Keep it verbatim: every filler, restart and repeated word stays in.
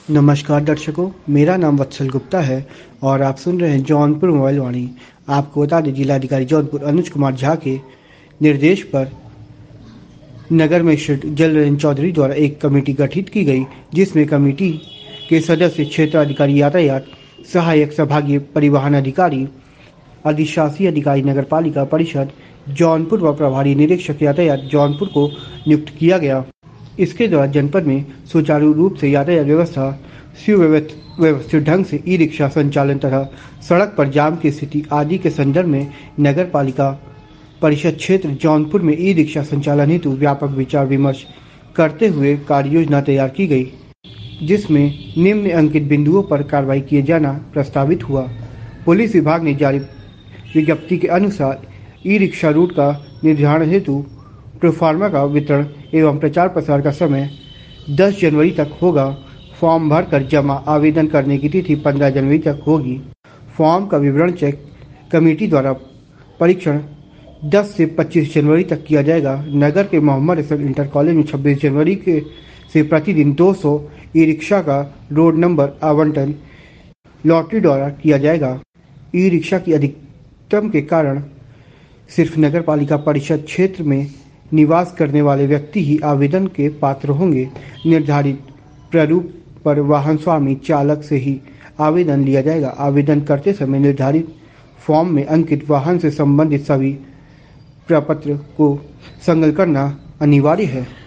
नमस्कार दर्शकों, मेरा नाम वत्सल गुप्ता है और आप सुन रहे हैं जौनपुर मोबाइल वाणी। आपको बता दें, जिलाधिकारी जौनपुर अनुज कुमार झा के निर्देश पर नगर मजिस्ट्रेट जलरंजन चौधरी द्वारा एक कमेटी गठित की गई, जिसमें कमेटी के सदस्य क्षेत्र अधिकारी यातायात, सहायक संभागीय परिवहन अधिकारी, अधिशासी अधिकारी नगर पालिका परिषद जौनपुर व प्रभारी निरीक्षक यातायात जौनपुर को नियुक्त किया गया। इसके द्वारा जनपद में सुचारू रूप से यातायात व्यवस्था, सुव्यवस्थित ढंग से ई रिक्शा संचालन तथा सड़क पर जाम की स्थिति आदि के संदर्भ में नगर पालिका परिषद क्षेत्र जौनपुर में ई रिक्शा संचालन हेतु व्यापक विचार विमर्श करते हुए कार्य योजना तैयार की गई, जिसमें निम्न अंकित बिंदुओं पर कार्रवाई किए जाना प्रस्तावित हुआ। पुलिस विभाग ने जारी विज्ञप्ति के अनुसार ई रिक्शा रूट का निर्धारण हेतु प्रोफार्मा का वितरण एवं प्रचार प्रसार का समय दस जनवरी तक होगा। फॉर्म भरकर जमा आवेदन करने की तिथि पंद्रह जनवरी तक होगी। फॉर्म का विवरण चेक कमेटी द्वारा परीक्षण दस से पच्चीस जनवरी तक किया जाएगा। नगर के मोहम्मद अफजल इंटर कॉलेज में छब्बीस जनवरी के से प्रतिदिन दो सौ ई रिक्शा का रोड नंबर आवंटन लॉटरी द्वारा किया जाएगा। ई रिक्शा की अधिकतम के कारण सिर्फ नगर पालिका परिषद क्षेत्र में निवास करने वाले व्यक्ति ही आवेदन के पात्र होंगे। निर्धारित प्रारूप पर वाहन स्वामी चालक से ही आवेदन लिया जाएगा। आवेदन करते समय निर्धारित फॉर्म में अंकित वाहन से संबंधित सभी प्रपत्र को संलग्न करना अनिवार्य है।